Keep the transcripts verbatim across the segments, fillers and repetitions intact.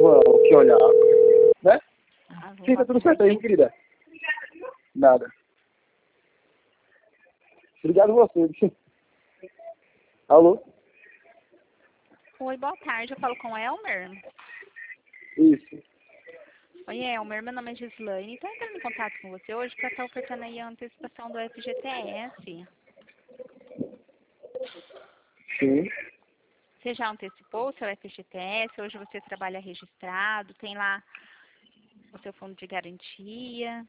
Vamos que olhar, né? Ah, vou Fica tudo botar certo aí, aqui. querida. Nada. Obrigado a você. Alô? Oi, boa tarde. Eu falo com o Elmer. Isso. Oi, Elmer. Meu nome é Gislaine. Estou entrando em contato com você hoje para estar ofertando aí a antecipação do F G T S. Sim. Você já antecipou o seu F G T S? Hoje você trabalha registrado? Tem lá o seu fundo de garantia?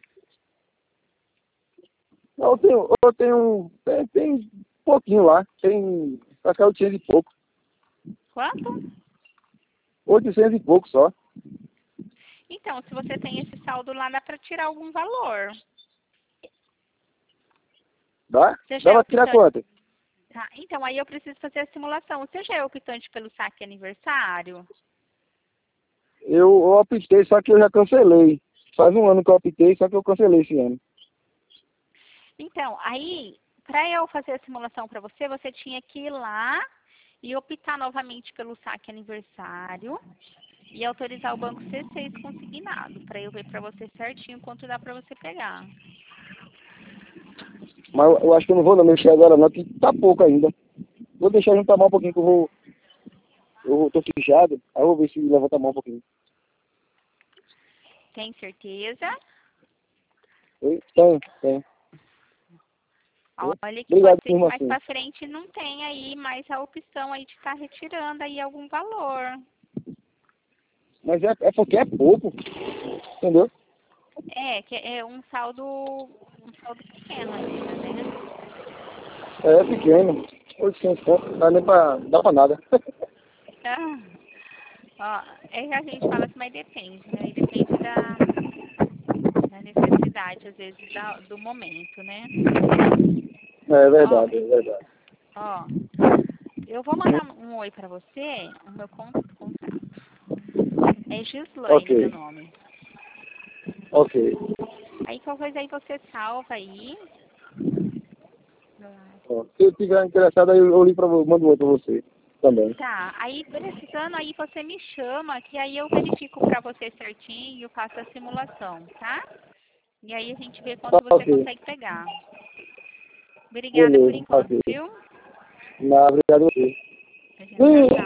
Eu tenho, eu tenho, tem, tem pouquinho lá. Tem, acho que é oitocentos e pouco. Quanto? oitocentos e pouco só. Então, se você tem esse saldo lá, dá para tirar algum valor. Dá? Você Dá já é pra tirar optante? quanto? Tá, então aí eu preciso fazer a simulação. Você já é optante pelo saque aniversário? Eu, eu optei, só que eu já cancelei. Faz um ano que eu optei, só que eu cancelei esse ano. Então, aí, para eu fazer a simulação para você, você tinha que ir lá e optar novamente pelo saque aniversário e autorizar o banco C seis consignado, para eu ver para você certinho quanto dá para você pegar. Mas eu, eu acho que eu não vou não mexer agora não, que tá pouco ainda. Vou deixar juntar mais um pouquinho que eu vou. Eu tô fichado, aí eu vou ver se levanta mais um pouquinho. Tem certeza? Oi? Tem, tem. Olha que Obrigado pode ser por que mais informação. para frente não tenha aí mais a opção aí de estar retirando aí algum valor. Mas é, é porque é pouco, entendeu? É, que é um saldo, um saldo pequeno ainda, né? É, é pequeno. oitocentos pontos, não dá nem pra, dá pra nada. Ah, ó, é que a gente fala assim, mas depende, né? E depende da, da necessidade, às vezes, da, do momento, né? É Ó, verdade, é verdade. ó, eu vou mandar um oi pra você, o meu con- contato. É Gislaine, meu Ok, nome. ok. Aí qualquer coisa aí você salva aí. Ó, se eu tiver interessado, aí eu, eu ligo pra você, mando outro pra você também. Tá, aí precisando, aí você me chama, que aí eu verifico pra você certinho, faço a simulação, tá? E aí a gente vê Tá, quanto você ok. consegue pegar. Obrigada por Beleza, enquanto, ok. viu? Não, obrigado a você. Tchau, tchau.